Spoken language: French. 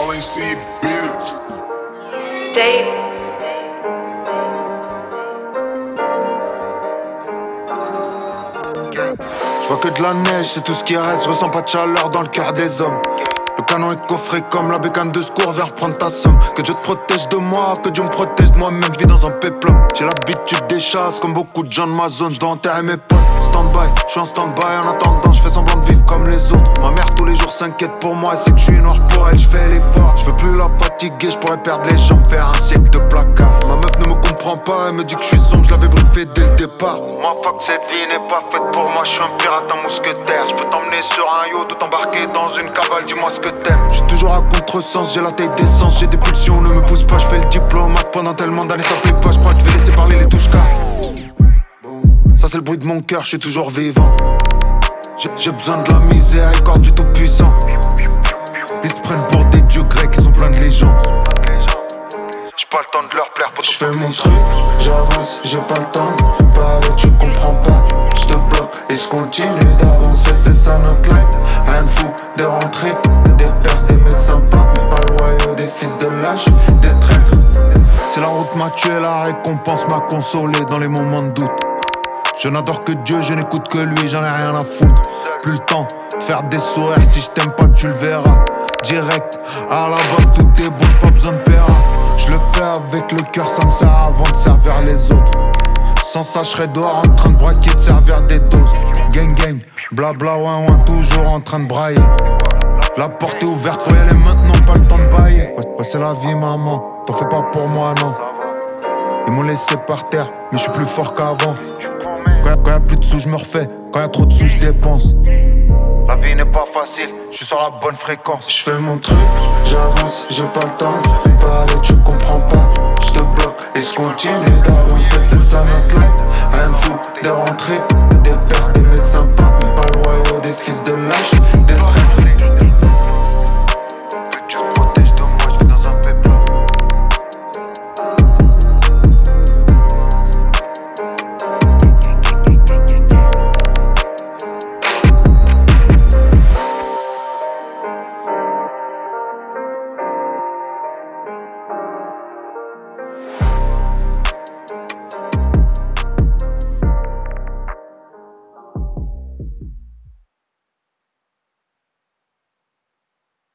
ain't see bitch. Dave. Je vois que de la neige, c'est tout ce qui reste. Je ressens pas de chaleur dans le cœur des hommes. Le canon est coffré comme la bécane de secours. Viens reprendre ta somme. Que Dieu te protège de moi, que Dieu me protège de moi-même. Je vis dans un péplum. J'ai l'habitude des chasses, comme beaucoup de gens de ma zone. Je dois enterrer mes potes. Stand-by, je suis en stand-by. En attendant, je fais semblant de vivre comme les autres. Ma mère tous les jours s'inquiète pour moi. Elle sait que je suis noir pour elle, je fais l'effort. Je veux plus la fatiguer, je pourrais perdre les jambes. Faire un siècle de placard. Ma meuf ne me comprend pas, elle me dit que je suis sombre. Je l'avais briefé dès le départ. Moi fuck, cette vie n'est pas faite pour moi. Je suis un pirate, un mousquetaire. Je peux t'emmener sur un yacht ou t'embarquer dans une cavale. Dis-moi ce que t'aimes. Je suis toujours à contresens, j'ai la taille d'essence. J'ai des pulsions, ne me pousse pas. Je fais le diplomate pendant tellement d'années, ça plaît pas. Je crois que je vais laisser parler les touches-cas. Ça c'est le bruit de mon cœur, je suis toujours vivant. J'ai besoin de la miséricorde du tout-puissant. Ils se prennent pour des dieux grecs, ils sont pleins de légendes. J'ai pas le temps de leur plaire pour tout. Je fais mon truc, j'avance, j'ai pas le temps de parler, tu comprends pas. Je te bloque et je continue d'avancer, c'est ça notre life. Rien de fou, de rentrer, des pères, des mecs sympas, mais pas loyaux, des fils de lâches, des traîtres. Si la route m'a tué, la récompense m'a consolé dans les moments de doute. Je n'adore que Dieu, je n'écoute que lui, j'en ai rien à foutre. Plus le temps de faire des sourires, si je t'aime pas tu le verras. Direct, à la base tout est bon, j'ai pas besoin de péra. Je le fais avec le cœur, ça me sert avant de servir les autres. Sans ça je serais dehors en train de braquer, de servir des doses. Gang gang, blabla ouin ouin, toujours en train de brailler. La porte est ouverte, faut y aller maintenant, pas le temps de bailler. Ouais c'est la vie maman, t'en fais pas pour moi non. Ils m'ont laissé par terre, mais je suis plus fort qu'avant. Quand y'a plus de sous je me refais, quand y'a trop de sous je dépense. La vie n'est pas facile, je suis sur la bonne fréquence. Je fais mon truc, j'avance, j'ai pas le temps de parler, tu comprends pas. Je te bloque et je continue d'avancer, c'est ça notre life. Rien de fou, de rentrer,